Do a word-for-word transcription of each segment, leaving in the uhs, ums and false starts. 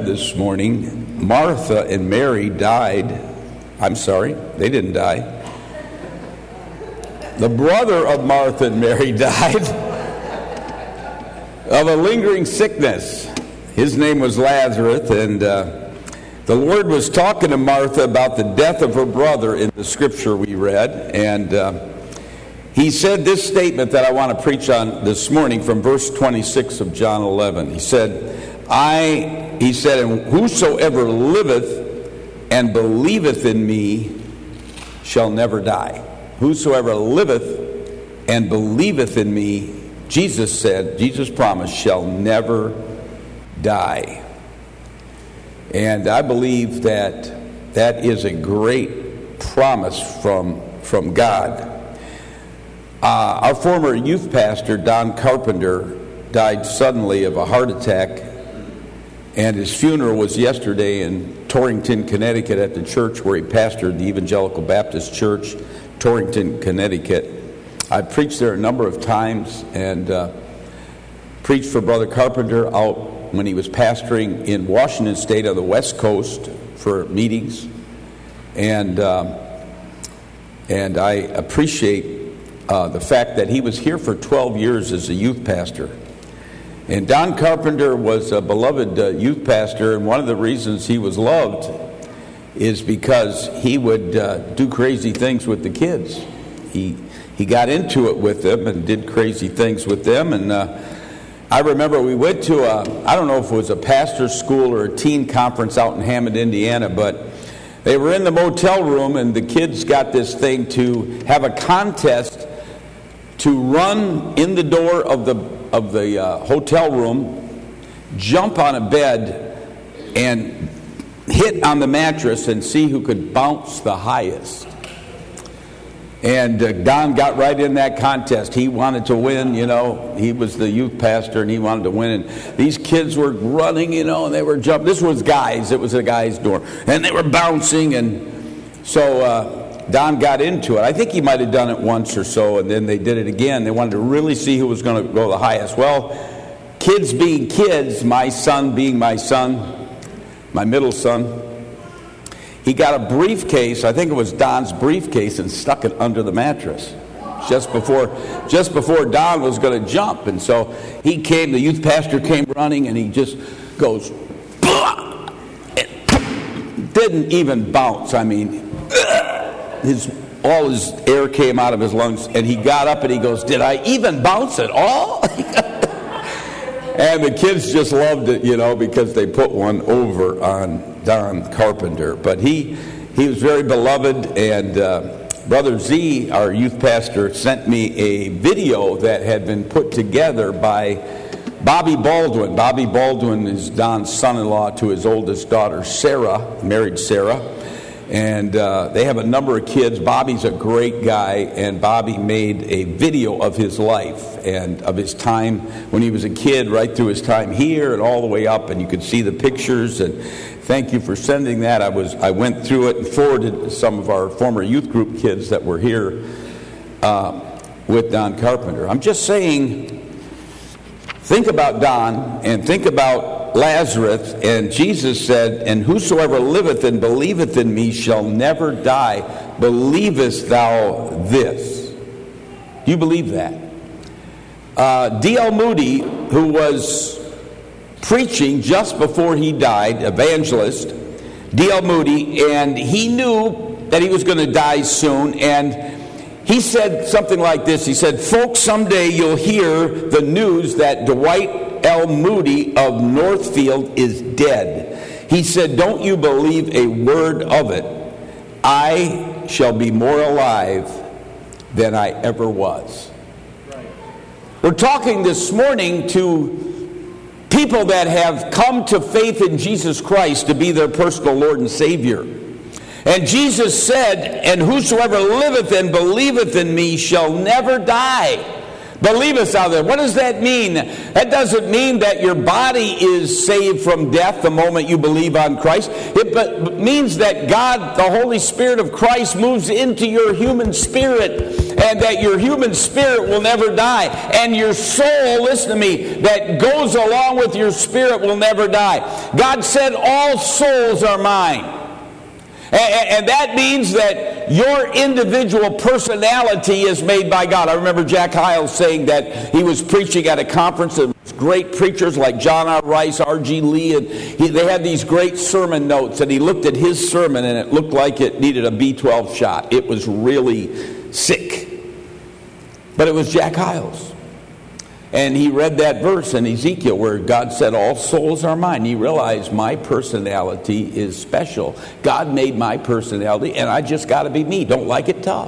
read this morning, Martha and Mary died. I'm sorry, they didn't die. The brother of Martha and Mary died of a lingering sickness. His name was Lazarus, and uh, the Lord was talking to Martha about the death of her brother in the scripture we read, and uh, he said this statement that I want to preach on this morning from verse twenty-six of John eleven. He said, I, he said, and whosoever liveth and believeth in me shall never die. Whosoever liveth and believeth in me, Jesus said, Jesus promised, shall never die. And I believe that that is a great promise from, from God. Uh, our former youth pastor, Don Carpenter, died suddenly of a heart attack, and his funeral was yesterday in Torrington, Connecticut, at the church where he pastored, the Evangelical Baptist Church, Torrington, Connecticut. I preached there a number of times, and uh, preached for Brother Carpenter out when he was pastoring in Washington State on the West Coast for meetings, and um, and I appreciate Uh, the fact that he was here for twelve years as a youth pastor. And Don Carpenter was a beloved uh, youth pastor, and one of the reasons he was loved is because he would uh, do crazy things with the kids. He he got into it with them and did crazy things with them. And uh, I remember we went to a, I don't know if it was a pastor's school or a teen conference out in Hammond, Indiana, but they were in the motel room, and the kids got this thing to have a contest to run in the door of the of the uh, hotel room, jump on a bed, and hit on the mattress and see who could bounce the highest. And uh, Don got right in that contest. He wanted to win, you know. He was the youth pastor, and he wanted to win. And these kids were running, you know, and they were jumping. This was guys. It was a guy's door. And they were bouncing, and so Uh, Don got into it. I think he might have done it once or so, and then they did it again. They wanted to really see who was going to go the highest. Well, kids being kids, my son being my son, my middle son, he got a briefcase, I think it was Don's briefcase, and stuck it under the mattress just before just before Don was going to jump. And so he came, the youth pastor came running, and he just goes, "Blah!" It didn't even bounce. I mean, His, all his air came out of his lungs, and he got up and he goes, "Did I even bounce at all?" And the kids just loved it, you know, because they put one over on Don Carpenter. But he he was very beloved, and uh, Brother Z, our youth pastor, sent me a video that had been put together by Bobby Baldwin. Bobby Baldwin is Don's son-in-law to his oldest daughter, Sarah, married Sarah. And uh, they have a number of kids. Bobby's a great guy, and Bobby made a video of his life and of his time when he was a kid, right through his time here and all the way up, and you could see the pictures. And thank you for sending that. I was I went through it and forwarded to some of our former youth group kids that were here uh, with Don Carpenter. I'm just saying, think about Don and think about Lazarus, and Jesus said, "And whosoever liveth and believeth in me shall never die. Believest thou this?" Do you believe that? Uh, D L Moody, who was preaching just before he died, evangelist, D L Moody, and he knew that he was going to die soon, and he said something like this. He said, "Folks, someday you'll hear the news that Dwight L. Moody of Northfield is dead." He said, "Don't you believe a word of it. I shall be more alive than I ever was." Right. We're talking this morning to people that have come to faith in Jesus Christ to be their personal Lord and Savior. And Jesus said, "And whosoever liveth and believeth in me shall never die." Believest thou that? What does that mean? That doesn't mean that your body is saved from death the moment you believe on Christ. It but means that God, the Holy Spirit of Christ, moves into your human spirit and that your human spirit will never die. And your soul, listen to me, that goes along with your spirit will never die. God said, all souls are mine. And that means that your individual personality is made by God. I remember Jack Hyles saying that he was preaching at a conference of great preachers like John R. Rice, R G Lee, and he, they had these great sermon notes, and he looked at his sermon and it looked like it needed a B twelve shot. It was really sick. But it was Jack Hyles. And he read that verse in Ezekiel where God said, all souls are mine. He realized my personality is special. God made my personality, and I just got to be me. Don't like it tough.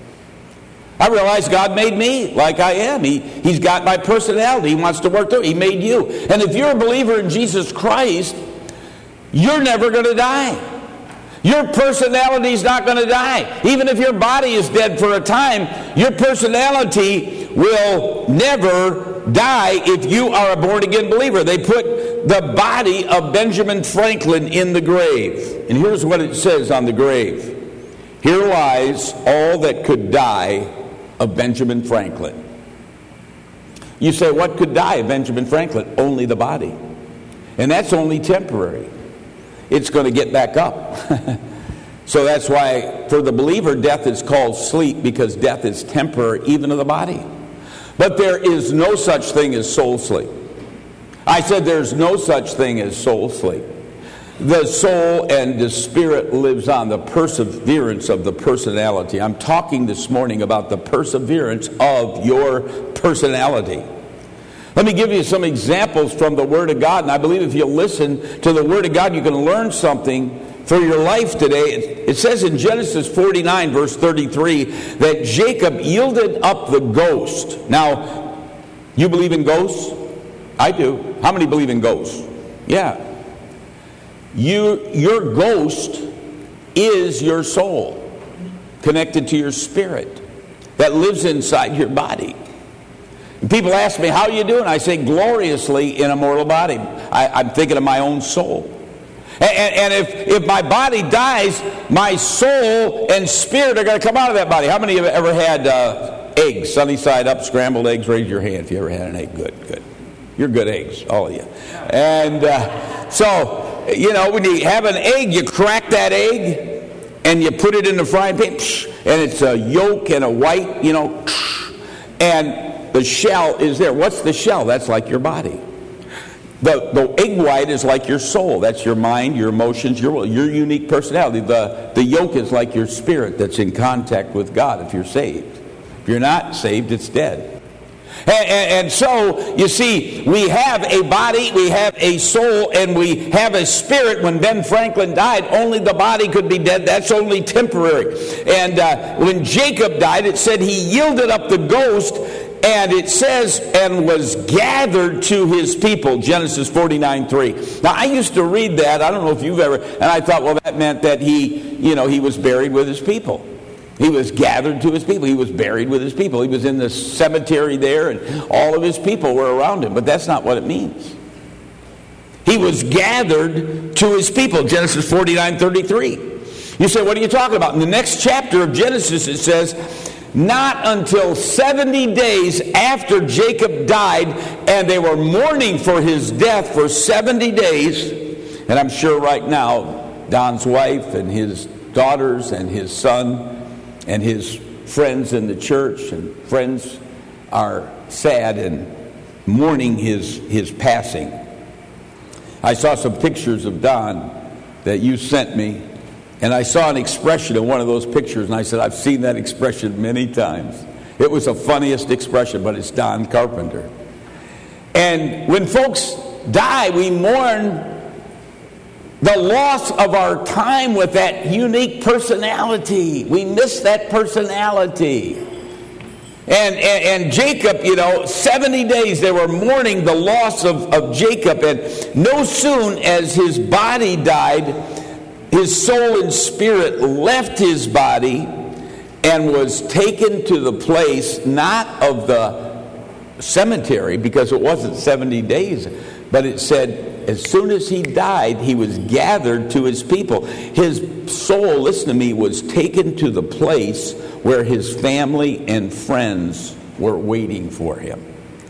I realized God made me like I am. He, he's got my personality. He wants to work through it. He made you. And if you're a believer in Jesus Christ, you're never going to die. Your personality is not going to die. Even if your body is dead for a time, your personality will never die if you are a born-again believer. They put the body of Benjamin Franklin in the grave. And here's what it says on the grave. Here lies all that could die of Benjamin Franklin. You say, what could die of Benjamin Franklin? Only the body. And that's only temporary. It's going to get back up. So that's why for the believer, death is called sleep, because death is temporary, even of the body. But there is no such thing as soul sleep. I said there's no such thing as soul sleep. The soul and the spirit lives on, the perseverance of the personality. I'm talking this morning about the perseverance of your personality. Let me give you some examples from the Word of God, and I believe if you listen to the Word of God, you can learn something for your life today. It says in Genesis forty-nine, verse thirty-three, that Jacob yielded up the ghost. Now, you believe in ghosts? I do. How many believe in ghosts? Yeah. You, your ghost is your soul, connected to your spirit, that lives inside your body. And people ask me, how are you doing? I say, gloriously in a mortal body. I, I'm thinking of my own soul. And, and if, if my body dies, my soul and spirit are going to come out of that body. How many have ever had uh, eggs, sunny side up, scrambled eggs? Raise your hand if you ever had an egg. Good, good. You're good eggs, all of you. And uh, so, you know, when you have an egg, you crack that egg and you put it in the frying pan, and it's a yolk and a white, you know, and the shell is there. What's the shell? That's like your body. The, the egg white is like your soul. That's your mind, your emotions, your your unique personality. The, the yolk is like your spirit that's in contact with God if you're saved. If you're not saved, it's dead. And, and, and so, you see, we have a body, we have a soul, and we have a spirit. When Ben Franklin died, only the body could be dead. That's only temporary. And uh, when Jacob died, it said he yielded up the ghost. And it says, and was gathered to his people, Genesis forty-nine three. Now, I used to read that. I don't know if you've ever, and I thought, well, that meant that he, you know, he was buried with his people. He was gathered to his people. He was buried with his people. He was in the cemetery there, and all of his people were around him. But that's not what it means. He was gathered to his people, Genesis forty-nine thirty-three. You say, what are you talking about? In the next chapter of Genesis, it says, not until seventy days after Jacob died, and they were mourning for his death for seventy days. And I'm sure right now, Don's wife and his daughters and his son and his friends in the church and friends are sad and mourning his, his passing. I saw some pictures of Don that you sent me. And I saw an expression in one of those pictures, and I said, I've seen that expression many times. It was the funniest expression, but it's Don Carpenter. And when folks die, we mourn the loss of our time with that unique personality. We miss that personality. And, and, and Jacob, you know, seventy days they were mourning the loss of, of Jacob. And no soon as his body died, his soul and spirit left his body and was taken to the place, not of the cemetery, because it wasn't seventy days, but it said as soon as he died, he was gathered to his people. His soul, listen to me, was taken to the place where his family and friends were waiting for him.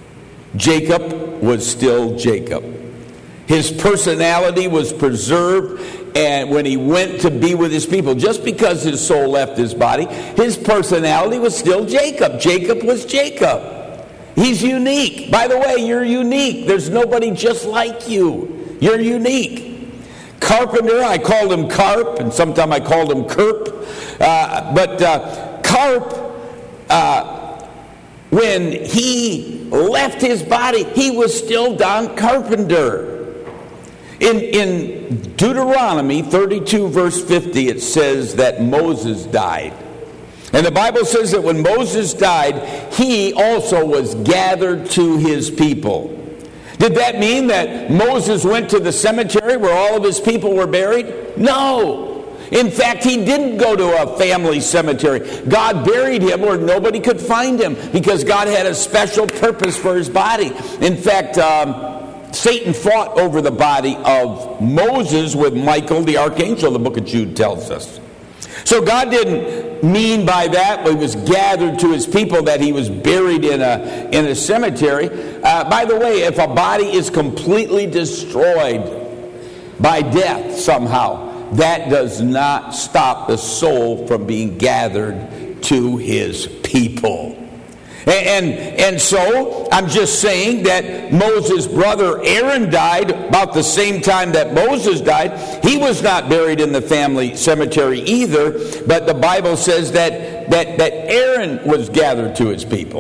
Jacob was still Jacob. His personality was preserved, and when he went to be with his people, just because his soul left his body, his personality was still Jacob. Jacob was Jacob. He's unique. By the way, you're unique. There's nobody just like you. You're unique. Carpenter, I called him Carp, and sometimes I called him Kerp. Uh, but uh, Carp, uh, when he left his body, he was still Don Carpenter. In, in Deuteronomy thirty-two, verse fifty, it says that Moses died. And the Bible says that when Moses died, he also was gathered to his people. Did that mean that Moses went to the cemetery where all of his people were buried? No. In fact, he didn't go to a family cemetery. God buried him where nobody could find him because God had a special purpose for his body. In fact, um, Satan fought over the body of Moses with Michael the archangel, the book of Jude tells us. So God didn't mean by that when he was gathered to his people that he was buried in a, in a cemetery. Uh, by the way, if a body is completely destroyed by death somehow, that does not stop the soul from being gathered to his people. And, and so, I'm just saying that Moses' brother Aaron died about the same time that Moses died. He was not buried in the family cemetery either, but the Bible says that, that, that Aaron was gathered to his people.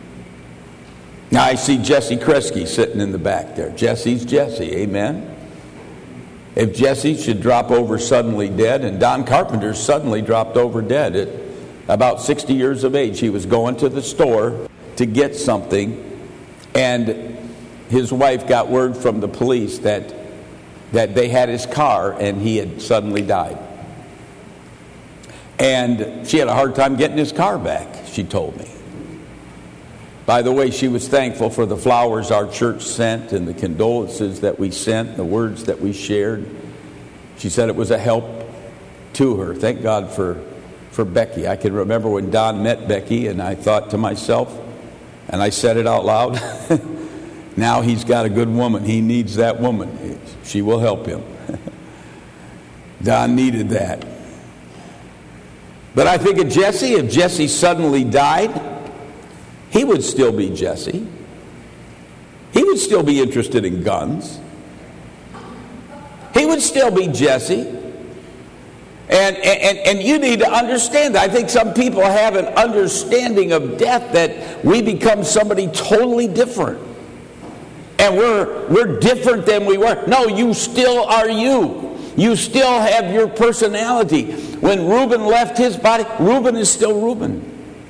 Now I see Jesse Kresge sitting in the back there. Jesse's Jesse, amen? If Jesse should drop over suddenly dead, and Don Carpenter suddenly dropped over dead at about sixty years of age, he was going to the store to get something, and his wife got word from the police that that they had his car and he had suddenly died. And she had a hard time getting his car back, she told me. By the way, she was thankful for the flowers our church sent and the condolences that we sent, the words that we shared. She said it was a help to her. Thank God for, for Becky. I can remember when Don met Becky, and I thought to myself, and I said it out loud, now he's got a good woman. He needs that woman. She will help him. Don needed that. But I think of Jesse, if Jesse suddenly died, he would still be Jesse. He would still be interested in guns. He would still be Jesse. And, and, and you need to understand that. I think some people have an understanding of death that we become somebody totally different. And we're, we're different than we were. No, you still are you. You still have your personality. When Reuben left his body, Reuben is still Reuben.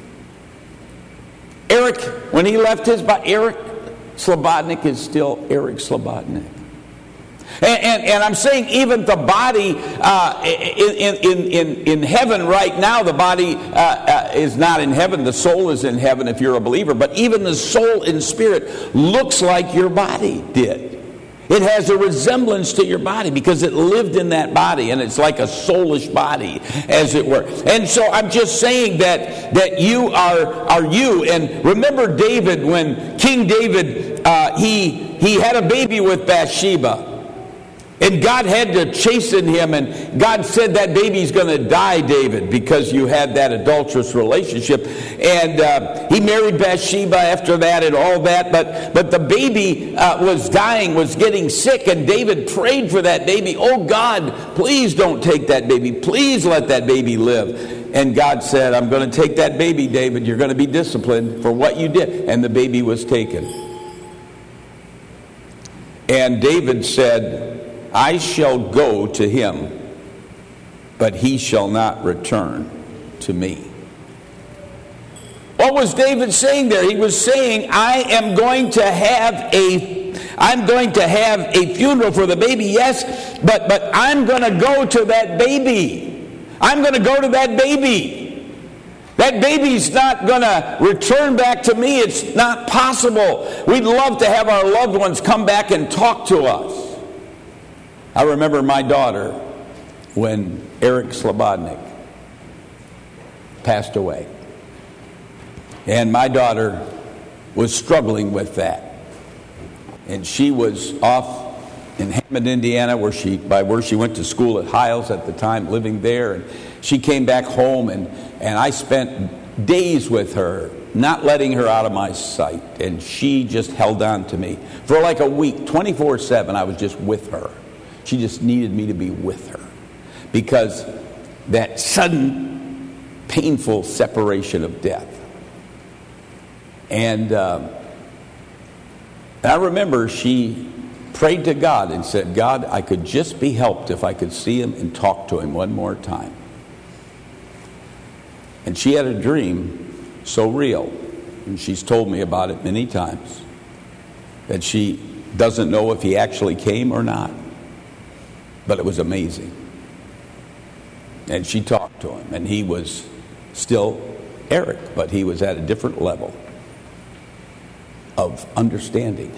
Eric, when he left his body, Eric Slobodnik is still Eric Slobodnik. And, and, and I'm saying even the body uh, in, in, in, in heaven right now, the body uh, uh, is not in heaven. The soul is in heaven if you're a believer. But even the soul in spirit looks like your body did. It has a resemblance to your body because it lived in that body, and it's like a soulish body, as it were. And so I'm just saying that that you are are you. And remember David, when King David uh, he he had a baby with Bathsheba. And God had to chasten him, and God said that baby's going to die, David, because you had that adulterous relationship. And uh, he married Bathsheba after that and all that, but, but the baby uh, was dying, was getting sick, and David prayed for that baby. Oh God, please don't take that baby. Please let that baby live. And God said, I'm going to take that baby, David. You're going to be disciplined for what you did. And the baby was taken. And David said, I shall go to him, but he shall not return to me. What was David saying there? He was saying, I am going to have a I'm going to have a funeral for the baby, yes, but but I'm going to go to that baby. I'm going to go to that baby. That baby's not going to return back to me. It's not possible. We'd love to have our loved ones come back and talk to us. I remember my daughter when Eric Slobodnik passed away. And my daughter was struggling with that. And she was off in Hammond, Indiana, where she by where she went to school at Hiles at the time, living there. And she came back home, and, and I spent days with her, not letting her out of my sight. And she just held on to me. For like a week, twenty-four seven, I was just with her. She just needed me to be with her. Because that sudden, painful separation of death. And uh, I remember she prayed to God and said, God, I could just be helped if I could see him and talk to him one more time. And she had a dream so real, and she's told me about it many times, that she doesn't know if he actually came or not. But it was amazing. And she talked to him, and he was still Eric, but he was at a different level of understanding.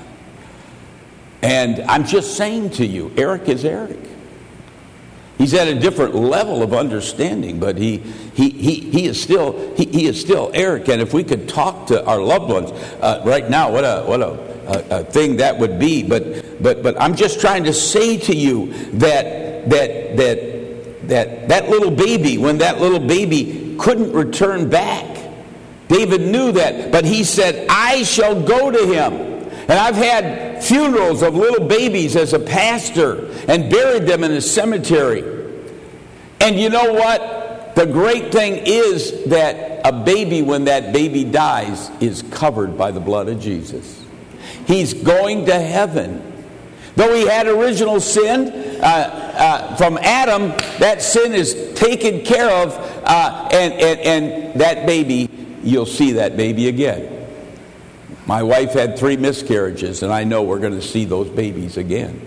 And I'm just saying to you, Eric is Eric. He's at a different level of understanding, but he he he, he is still he, he is still Eric. And if we could talk to our loved ones uh, right now, what a what a, a, a thing that would be. But but but I'm just trying to say to you that that that that that little baby, when that little baby couldn't return back, David knew that, but he said, I shall go to him. And I've had funerals of little babies as a pastor and buried them in a cemetery. And you know what? The great thing is that a baby, when that baby dies, is covered by the blood of Jesus. He's going to heaven. Though he had original sin uh, uh, from Adam, that sin is taken care of, uh, and, and, and that baby, you'll see that baby again. My wife had three miscarriages, and I know we're going to see those babies again.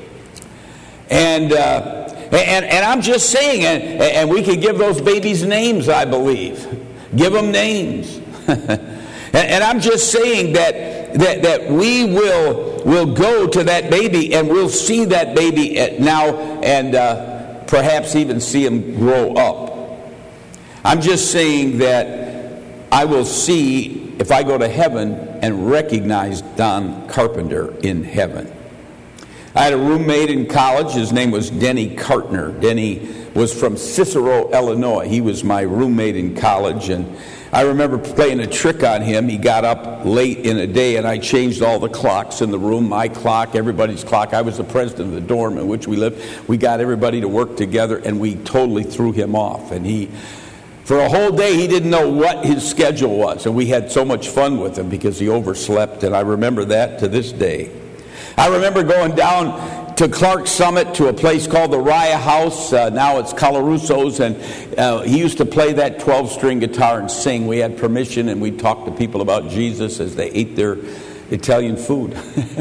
And uh, and and I'm just saying, and, and we can give those babies names, I believe. Give them names. and, and I'm just saying that that that we will will go to that baby, and we'll see that baby now, and uh, perhaps even see him grow up. I'm just saying that I will see, if I go to heaven, and recognize Don Carpenter in heaven. I had a roommate in college. His name was Denny Cartner. Denny was from Cicero, Illinois. He was my roommate in college, and I remember playing a trick on him. He got up late in a day, and I changed all the clocks in the room, my clock, everybody's clock. I was the president of the dorm in which we lived. We got everybody to work together, and we totally threw him off. And he, for a whole day, he didn't know what his schedule was, and we had so much fun with him because he overslept, and I remember that to this day. I remember going down to Clark Summit to a place called the Raya House. Uh, now it's Colaruso's, and uh, he used to play that twelve-string guitar and sing. We had permission, and we talked to people about Jesus as they ate their Italian food.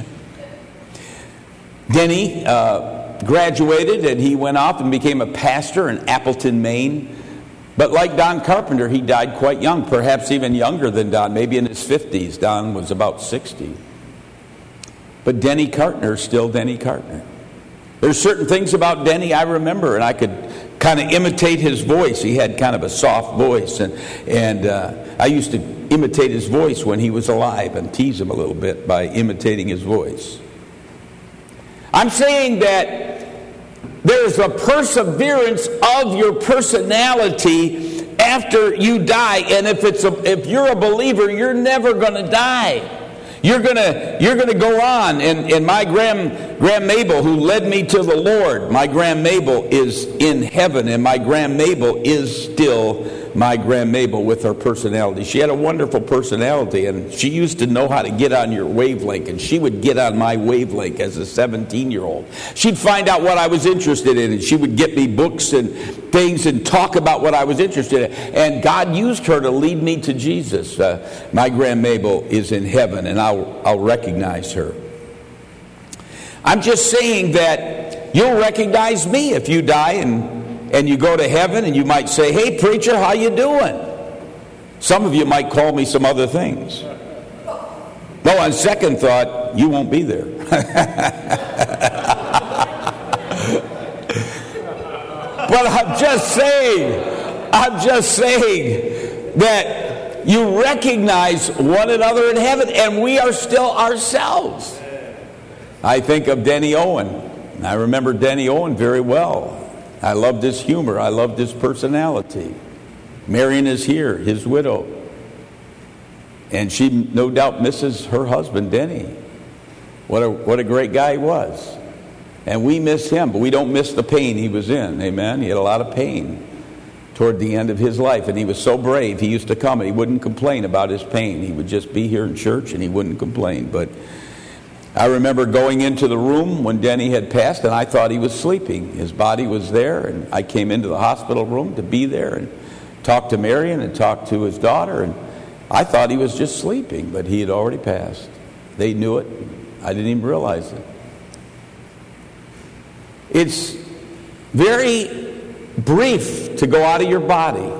Denny uh, graduated, and he went off and became a pastor in Appleton, Maine. But like Don Carpenter, he died quite young, perhaps even younger than Don, maybe in his fifties. Don was about sixty. But Denny Cartner is still Denny Cartner. There's certain things about Denny I remember, and I could kind of imitate his voice. He had kind of a soft voice, and, and uh, I used to imitate his voice when he was alive and tease him a little bit by imitating his voice. I'm saying that there's a perseverance of your personality after you die, and if it's a, if you're a believer, you're never going to die. You're gonna you're gonna go on. And, and my grand Graham Mabel, who led me to the Lord, my Graham Mabel is in heaven, and my Graham Mabel is still my Graham Mabel with her personality. She had a wonderful personality, and she used to know how to get on your wavelength, and she would get on my wavelength as a seventeen-year-old. She'd find out what I was interested in, and she would get me books and things and talk about what I was interested in. And God used her to lead me to Jesus. Uh, my Graham Mabel is in heaven, and I'll, I'll recognize her. I'm just saying that you'll recognize me if you die and And you go to heaven, and you might say, hey, preacher, how you doing? Some of you might call me some other things. No, on second thought, you won't be there. But I'm just saying, I'm just saying that you recognize one another in heaven, and we are still ourselves. I think of Denny Owen. I remember Denny Owen very well. I loved his humor. I loved his personality. Marion is here, his widow. And she no doubt misses her husband, Denny. What a, what a great guy he was. And we miss him, but we don't miss the pain he was in. Amen? He had a lot of pain toward the end of his life. And he was so brave. He used to come and he wouldn't complain about his pain. He would just be here in church and he wouldn't complain. But I remember going into the room when Denny had passed, and I thought he was sleeping. His body was there, and I came into the hospital room to be there and talk to Marion and talk to his daughter, and I thought he was just sleeping, but he had already passed. They knew it. I didn't even realize it. It's very brief to go out of your body.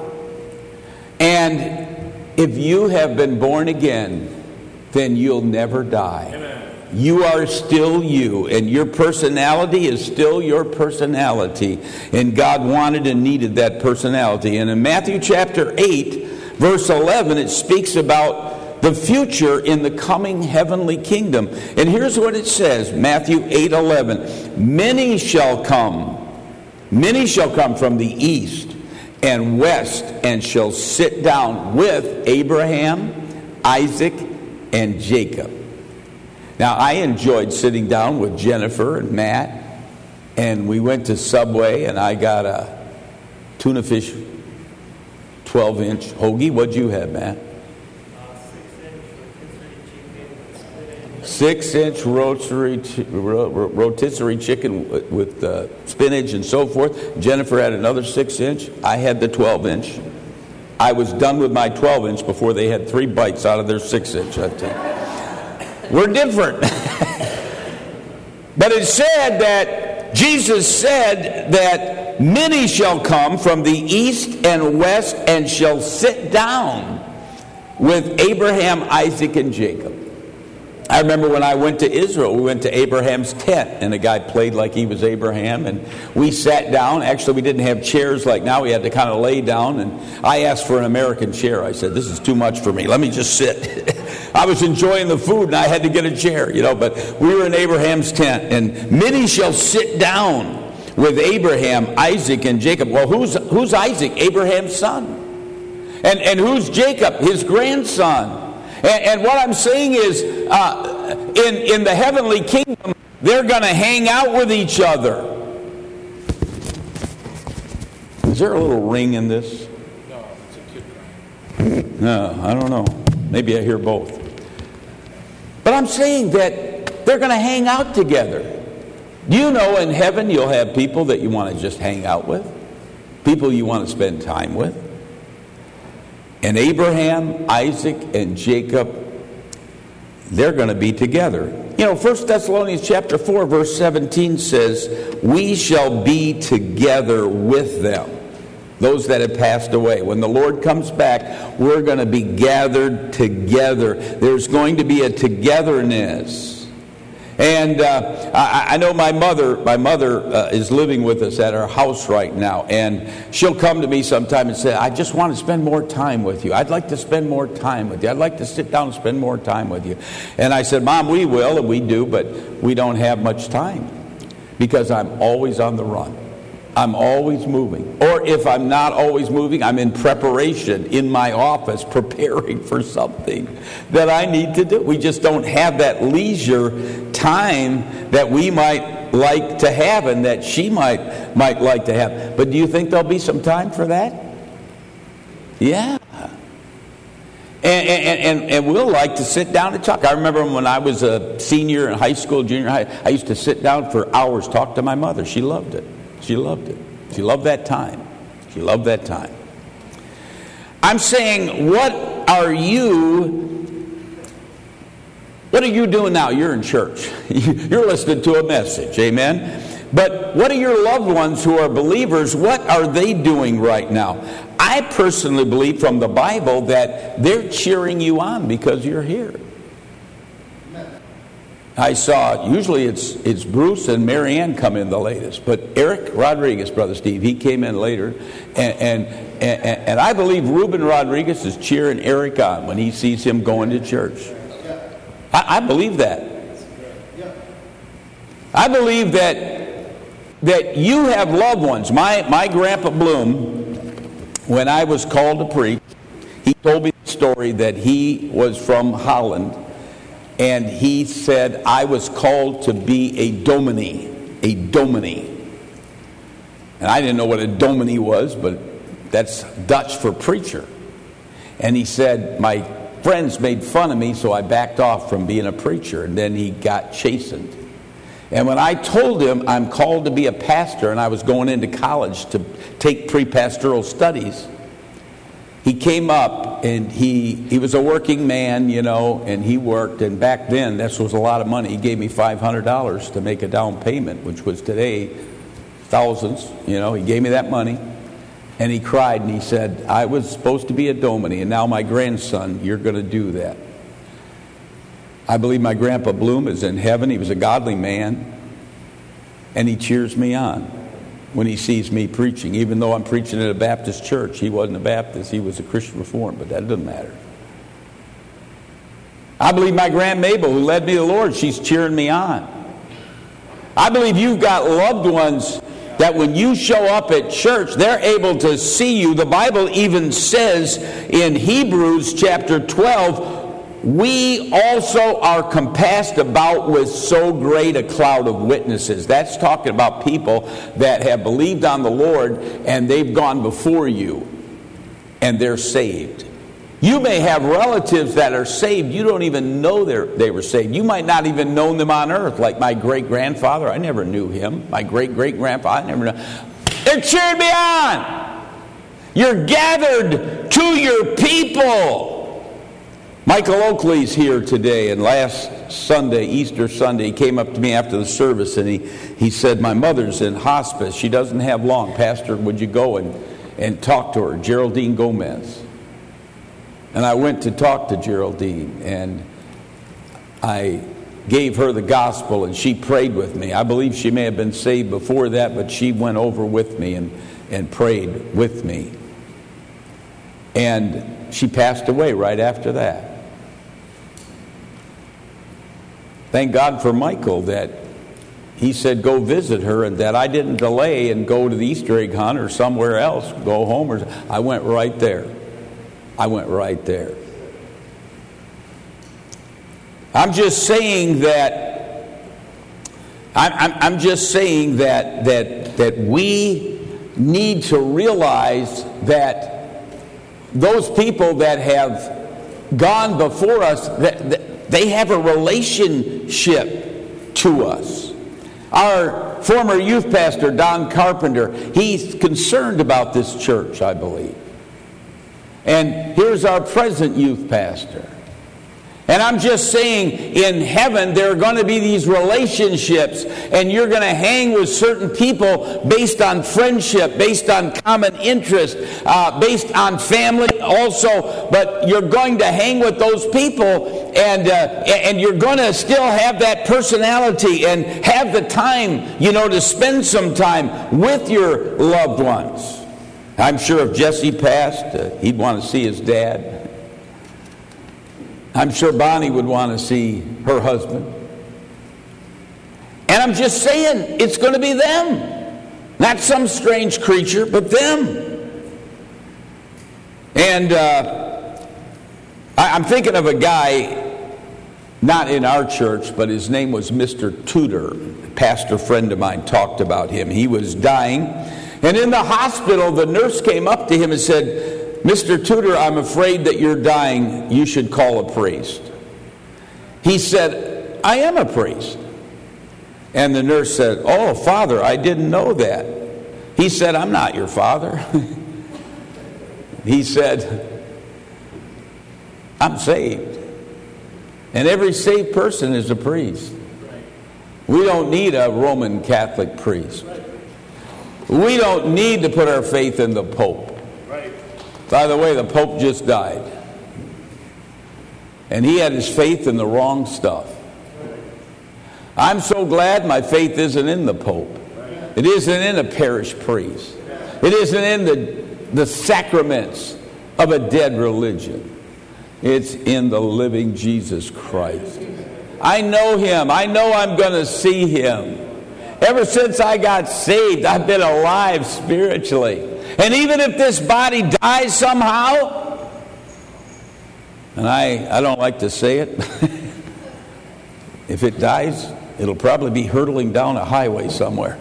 And if you have been born again, then you'll never die. Amen. You are still you, and your personality is still your personality. And God wanted and needed that personality. And in Matthew chapter eight, verse eleven, it speaks about the future in the coming heavenly kingdom. And here's what it says, Matthew eight eleven. Many shall come, many shall come from the east and west, and shall sit down with Abraham, Isaac, and Jacob. Now, I enjoyed sitting down with Jennifer and Matt, and we went to Subway, and I got a tuna fish twelve inch hoagie. What'd you have, Matt? Six inch rotisserie, rotisserie chicken with, with uh, spinach and so forth. Jennifer had another six inch. I had the twelve inch. I was done with my twelve inch before they had three bites out of their six inch, I tell you. We're different. But it said that Jesus said that many shall come from the east and west and shall sit down with Abraham, Isaac, and Jacob. I remember when I went to Israel, we went to Abraham's tent, and a guy played like he was Abraham, and we sat down. Actually, we didn't have chairs like now. We had to kind of lay down, and I asked for an American chair. I said, this is too much for me. Let me just sit. I was enjoying the food, and I had to get a chair, you know, but we were in Abraham's tent, and many shall sit down with Abraham, Isaac, and Jacob. Well, who's who's Isaac? Abraham's son. And, and who's Jacob? His grandson. And, and what I'm saying is, uh, in, in the heavenly kingdom, they're going to hang out with each other. Is there a little ring in this? No, it's a kid crying. No, I don't know. Maybe I hear both. But I'm saying that they're going to hang out together. Do you know in heaven you'll have people that you want to just hang out with? People you want to spend time with? And Abraham, Isaac, and Jacob, they're going to be together. You know, First Thessalonians chapter four, verse seventeen says, we shall be together with them, those that have passed away. When the Lord comes back, we're going to be gathered together. There's going to be a togetherness. And uh, I, I know my mother, my mother uh, is living with us at our house right now. And she'll come to me sometime and say, I just want to spend more time with you. I'd like to spend more time with you. I'd like to sit down and spend more time with you. And I said, Mom, we will, and we do, but we don't have much time because I'm always on the run. I'm always moving. Or if I'm not always moving, I'm in preparation in my office preparing for something that I need to do. We just don't have that leisure time that we might like to have and that she might might like to have. But do you think there'll be some time for that? Yeah. And, and, and, and we'll like to sit down and talk. I remember when I was a senior in high school, junior high, I used to sit down for hours, talk to my mother. She loved it. She loved it. She loved that time. She loved that time. I'm saying, what are you, what are you doing now? You're in church. You're listening to a message. Amen? But what are your loved ones who are believers, what are they doing right now? I personally believe from the Bible that they're cheering you on because you're here. I saw, usually it's it's Bruce and Marianne come in the latest, but Eric Rodriguez, Brother Steve, he came in later, and and, and, and I believe Ruben Rodriguez is cheering Eric on when he sees him going to church. I, I believe that. I believe that that you have loved ones. My my Grandpa Bloom, when I was called to preach, he told me the story that he was from Holland. And he said, I was called to be a dominie, a dominie. And I didn't know what a dominie was, but that's Dutch for preacher. And he said, my friends made fun of me, so I backed off from being a preacher. And then he got chastened. And when I told him I'm called to be a pastor, and I was going into college to take pre-pastoral studies, he came up, and he he was a working man, you know, and he worked. And back then, this was a lot of money. He gave me five hundred dollars to make a down payment, which was today thousands. You know, he gave me that money. And he cried, and he said, I was supposed to be a dominie, and now my grandson, you're going to do that. I believe my Grandpa Bloom is in heaven. He was a godly man, and he cheers me on when he sees me preaching. Even though I'm preaching at a Baptist church, he wasn't a Baptist, he was a Christian Reformed, but that doesn't matter. I believe my Grand Mabel, who led me to the Lord, she's cheering me on. I believe you've got loved ones that when you show up at church, they're able to see you. The Bible even says in Hebrews chapter twelve, we also are compassed about with so great a cloud of witnesses. That's talking about people that have believed on the Lord and they've gone before you and they're saved. You may have relatives that are saved. You don't even know they were saved. You might not even know them on earth, like my great-grandfather. I never knew him. My great-great-grandfather, I never knew. They're cheering me on. You're gathered to your people. Michael Oakley's here today, and last Sunday, Easter Sunday, he came up to me after the service, and he, he said, my mother's in hospice. She doesn't have long. Pastor, would you go and, and talk to her? Geraldine Gomez. And I went to talk to Geraldine, and I gave her the gospel, and she prayed with me. I believe she may have been saved before that, but she went over with me and, and prayed with me. And she passed away right after that. Thank God for Michael that he said go visit her, and that I didn't delay and go to the Easter egg hunt or somewhere else, go home. Or I went right there. I went right there. I'm just saying that I'm, I'm, I'm just saying that that that we need to realize that those people that have gone before us, that, that they have a relationship to us. Our former youth pastor, Don Carpenter, he's concerned about this church, I believe. And here's our present youth pastor. And I'm just saying, in heaven, there are going to be these relationships, and you're going to hang with certain people based on friendship, based on common interest, uh, based on family also. But you're going to hang with those people, and uh, and you're going to still have that personality and have the time, you know, to spend some time with your loved ones. I'm sure if Jesse passed, uh, he'd want to see his dad. I'm sure Bonnie would want to see her husband. And I'm just saying, it's going to be them. Not some strange creature, but them. And uh, I, I'm thinking of a guy, not in our church, but his name was Mister Tudor. A pastor friend of mine talked about him. He was dying. And in the hospital, the nurse came up to him and said, Mister Tudor, I'm afraid that you're dying. You should call a priest. He said, I am a priest. And the nurse said, oh, Father, I didn't know that. He said, I'm not your father. He said, I'm saved. And every saved person is a priest. We don't need a Roman Catholic priest. We don't need to put our faith in the Pope. By the way, the Pope just died. And he had his faith in the wrong stuff. I'm so glad my faith isn't in the Pope. It isn't in a parish priest. It isn't in the, the sacraments of a dead religion. It's in the living Jesus Christ. I know him. I know I'm going to see him. Ever since I got saved, I've been alive spiritually. And even if this body dies somehow, and I, I don't like to say it, if it dies, it'll probably be hurtling down a highway somewhere.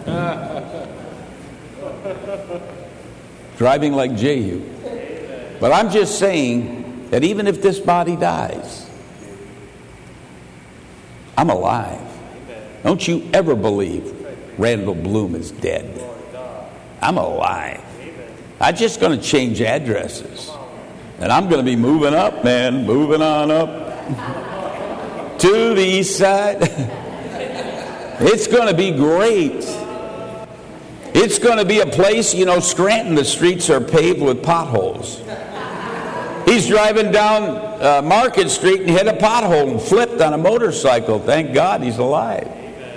Driving like Jehu. But I'm just saying that even if this body dies, I'm alive. Don't you ever believe Randall Bloom is dead. I'm alive. I'm just going to change addresses. And I'm going to be moving up, man. Moving on up to the east side. It's going to be great. It's going to be a place, you know, Scranton, the streets are paved with potholes. He's driving down uh, Market Street and hit a pothole and flipped on a motorcycle. Thank God he's alive.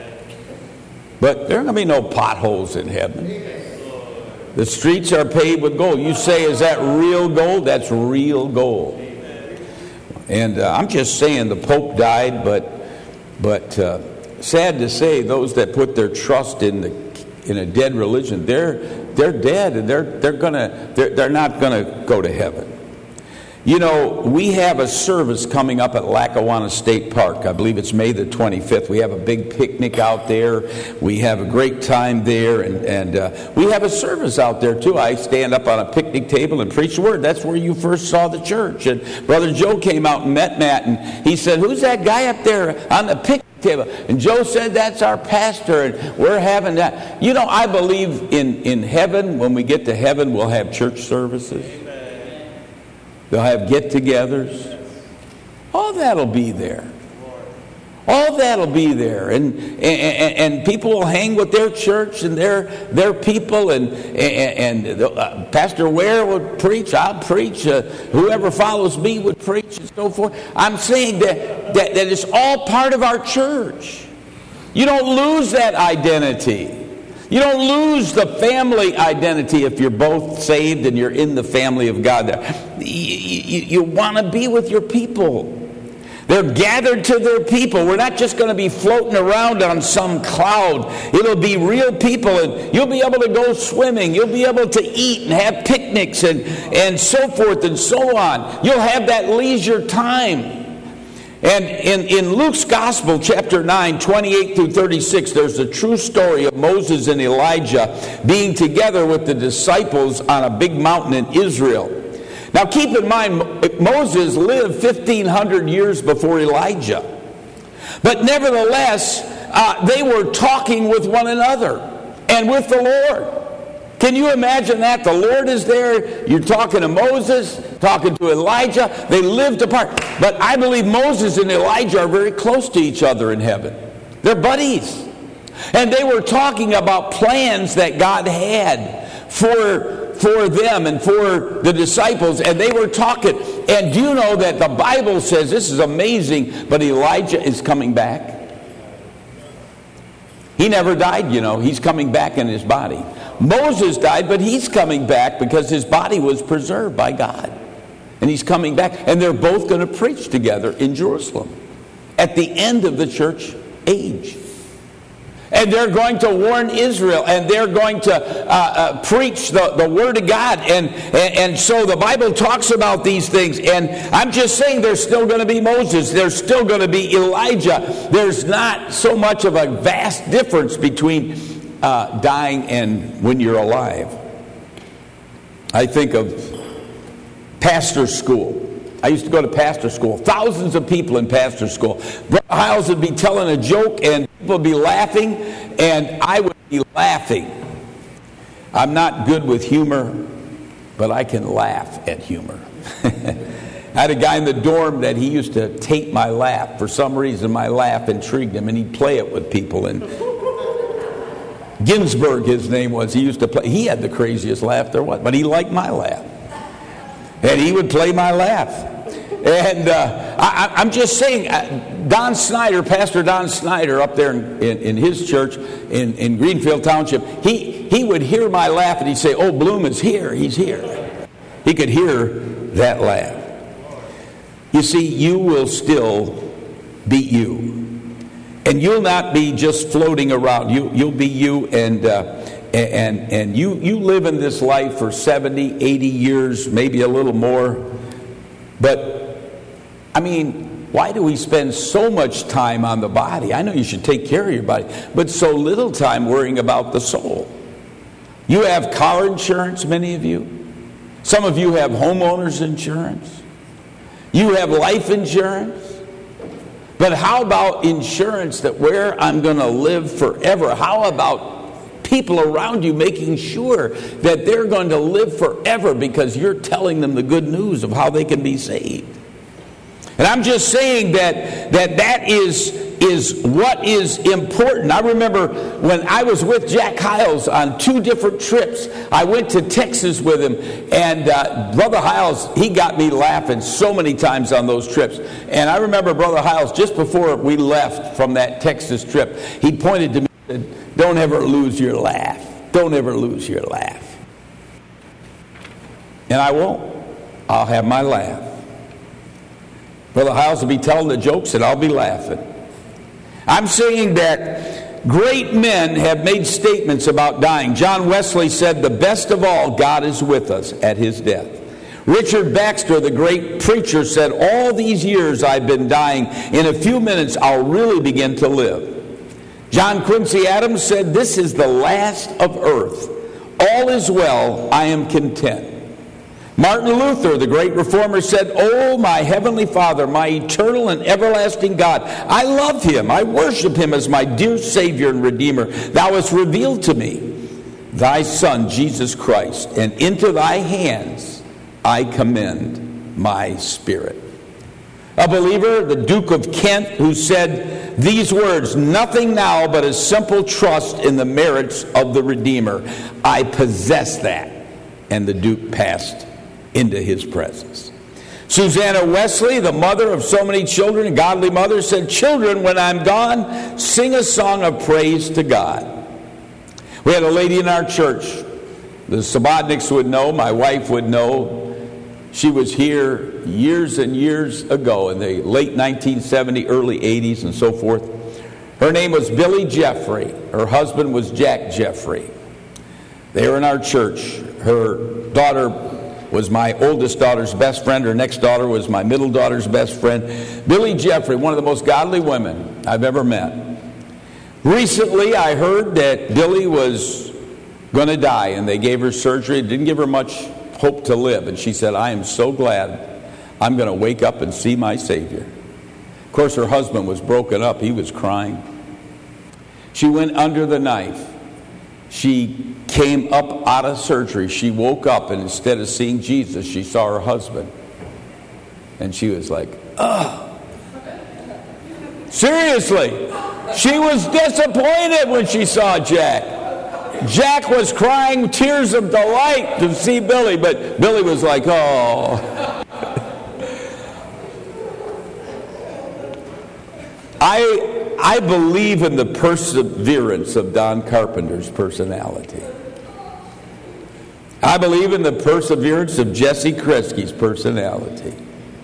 But there are going to be no potholes in heaven. The streets are paved with gold. You say, is that real gold? That's real gold. And uh, I'm just saying the Pope died, but but uh, sad to say, those that put their trust in the in a dead religion, they're they're dead, and they're they're gonna they're, they're not gonna go to heaven. You know, we have a service coming up at Lackawanna State Park. I believe it's May the twenty-fifth. We have a big picnic out there. We have a great time there. And, and uh, we have a service out there, too. I stand up on a picnic table and preach the word. That's where you first saw the church. And Brother Joe came out and met Matt. And he said, who's that guy up there on the picnic table? And Joe said, that's our pastor. And we're having that. You know, I believe in, in heaven, when we get to heaven, we'll have church services. They'll have get-togethers. All that'll be there. All that'll be there. And, and, and people will hang with their church and their their people. And, and, and uh, Pastor Ware would preach. I'll preach. Uh, whoever follows me would preach and so forth. I'm saying that, that, that it's all part of our church. You don't lose that identity. You don't lose the family identity if you're both saved and you're in the family of God. You, you, you want to be with your people. They're gathered to their people. We're not just going to be floating around on some cloud. It'll be real people, and you'll be able to go swimming. You'll be able to eat and have picnics and, and so forth and so on. You'll have that leisure time. And in, in Luke's Gospel, chapter nine, twenty-eight through thirty-six, there's a true story of Moses and Elijah being together with the disciples on a big mountain in Israel. Now keep in mind, Moses lived fifteen hundred years before Elijah. But nevertheless, uh, they were talking with one another and with the Lord. Can you imagine that? The Lord is there. You're talking to Moses, talking to Elijah. They lived apart. But I believe Moses and Elijah are very close to each other in heaven. They're buddies. And they were talking about plans that God had for, for them and for the disciples. And they were talking. And do you know that the Bible says, this is amazing, but Elijah is coming back? He never died, you know. He's coming back in his body. Moses died, but he's coming back because his body was preserved by God. And he's coming back. And they're both going to preach together in Jerusalem at the end of the church age. And they're going to warn Israel, and they're going to uh, uh, preach the, the Word of God. And, and, and so the Bible talks about these things. And I'm just saying there's still going to be Moses. There's still going to be Elijah. There's not so much of a vast difference between uh, dying and when you're alive. I think of pastor school. I used to go to pastor school. Thousands of people in pastor school. Brother Hiles would be telling a joke and people would be laughing, and I would be laughing. I'm not good with humor, but I can laugh at humor. I had a guy in the dorm that he used to tape my laugh. For some reason, my laugh intrigued him, and he'd play it with people. And Ginsberg, his name was, he used to play. He had the craziest laugh there was, but he liked my laugh. And he would play my laugh. And uh, I, I'm just saying, uh, Don Snyder, Pastor Don Snyder up there in, in, in his church in, in Greenfield Township, he, he would hear my laugh and he'd say, oh, Bloom is here, he's here. He could hear that laugh. You see, you will still be you. And you'll not be just floating around. You, you'll be you, and uh, and and you, you live in this life for seventy, eighty years, maybe a little more. But, I mean, why do we spend so much time on the body? I know you should take care of your body, but so little time worrying about the soul. You have car insurance, many of you. Some of you have homeowners insurance. You have life insurance. But how about insurance that where I'm going to live forever? How about people around you making sure that they're going to live forever because you're telling them the good news of how they can be saved? And I'm just saying that that, that is, is what is important. I remember when I was with Jack Hiles on two different trips. I went to Texas with him, and uh, Brother Hiles, he got me laughing so many times on those trips. And I remember Brother Hiles, just before we left from that Texas trip, he pointed to me and said, don't ever lose your laugh. Don't ever lose your laugh. And I won't. I'll have my laugh. Brother Hiles will be telling the jokes and I'll be laughing. I'm saying that great men have made statements about dying. John Wesley said, the best of all, God is with us at his death. Richard Baxter, the great preacher, said, all these years I've been dying. In a few minutes, I'll really begin to live. John Quincy Adams said, this is the last of earth. All is well, I am content. Martin Luther, the great reformer, said, oh, my heavenly Father, my eternal and everlasting God, I love him. I worship him as my dear Savior and Redeemer. Thou hast revealed to me thy Son, Jesus Christ, and into thy hands I commend my spirit. A believer, the Duke of Kent, who said these words, nothing now but a simple trust in the merits of the Redeemer. I possess that. And the Duke passed into his presence. Susanna Wesley, the mother of so many children, a godly mother, said, children, when I'm gone, sing a song of praise to God. We had a lady in our church, the Subotniks would know, my wife would know. She was here years and years ago in the late nineteen seventy, early eighties and so forth. Her name was Billy Jeffrey. Her husband was Jack Jeffrey. They were in our church. Her daughter was my oldest daughter's best friend. Her next daughter was my middle daughter's best friend. Billy Jeffrey, one of the most godly women I've ever met. Recently, I heard that Billy was going to die, and they gave her surgery. It didn't give her much hope to live. And she said, I am so glad I'm going to wake up and see my Savior. Of course, her husband was broken up. He was crying. She went under the knife. She came up out of surgery. She woke up, and instead of seeing Jesus, she saw her husband. And she was like, oh. Seriously. She was disappointed when she saw Jack. Jack was crying tears of delight to see Billy, but Billy was like, oh. I I believe in the perseverance of Don Carpenter's personality. I believe in the perseverance of Jesse Kresge's personality.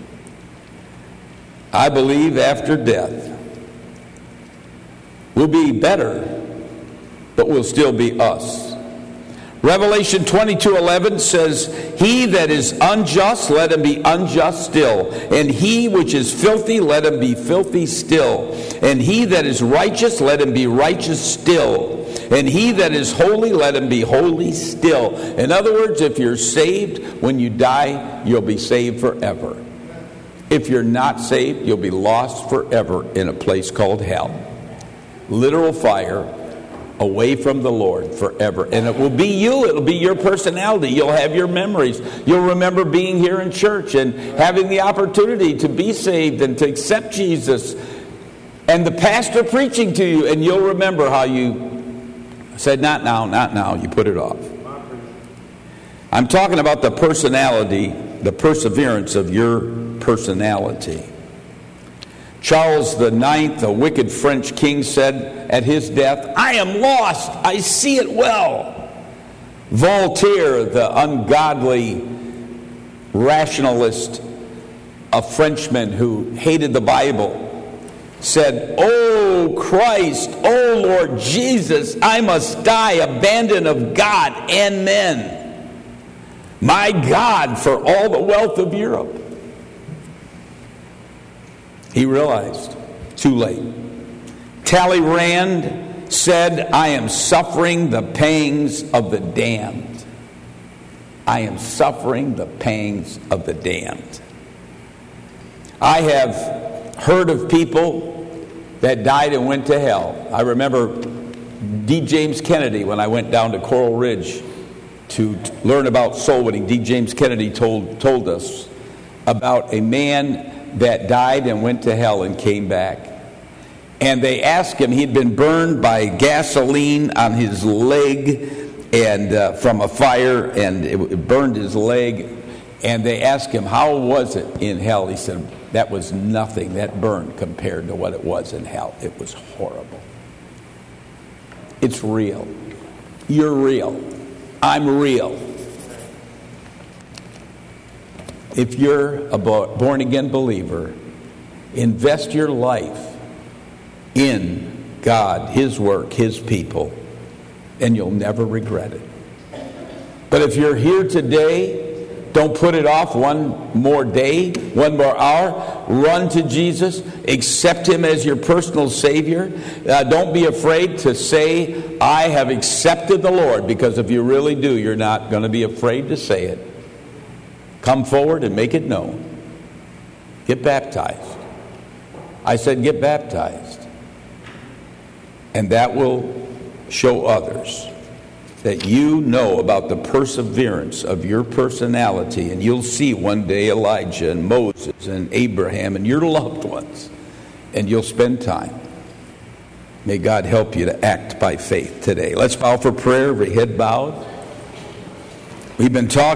I believe after death we'll be better, but we'll still be us. Revelation twenty-two eleven says, he that is unjust, let him be unjust still. And he which is filthy, let him be filthy still. And he that is righteous, let him be righteous still. And he that is holy, let him be holy still. In other words, if you're saved, when you die, you'll be saved forever. If you're not saved, you'll be lost forever in a place called hell. Literal fire, away from the Lord forever. And it will be you. It'll be your personality. You'll have your memories. You'll remember being here in church and having the opportunity to be saved and to accept Jesus. And the pastor preaching to you. And you'll remember how you said, not now, not now. You put it off. I'm talking about the personality, the perseverance of your personality. Charles the Ninth, a wicked French king, said at his death, "I am lost, I see it well." Voltaire, the ungodly rationalist, a Frenchman who hated the Bible, said, "Oh Christ, oh Lord Jesus, I must die abandoned of God and men. My God, for all the wealth of Europe." He realized, too late. Talleyrand said, "I am suffering the pangs of the damned." I am suffering the pangs of the damned. I have heard of people that died and went to hell. I remember D. James Kennedy, when I went down to Coral Ridge to learn about soul winning. D. James Kennedy told, told us about a man that died and went to hell and came back. And they asked him, he'd been burned by gasoline on his leg and uh, from a fire, and it burned his leg. And they asked him, "How was it in hell?" He said, "That was nothing. That burned compared to what it was in hell. It was horrible." It's real. You're real. I'm real. If you're a born-again believer, invest your life in God, His work, His people, and you'll never regret it. But if you're here today, don't put it off one more day, one more hour. Run to Jesus. Accept Him as your personal Savior. Uh, don't be afraid to say, "I have accepted the Lord," because if you really do, you're not going to be afraid to say it. Come forward and make it known. Get baptized. I said get baptized. And that will show others that you know about the perseverance of your personality, and you'll see one day Elijah and Moses and Abraham and your loved ones, and you'll spend time. May God help you to act by faith today. Let's bow for prayer, every head bowed. We've been talking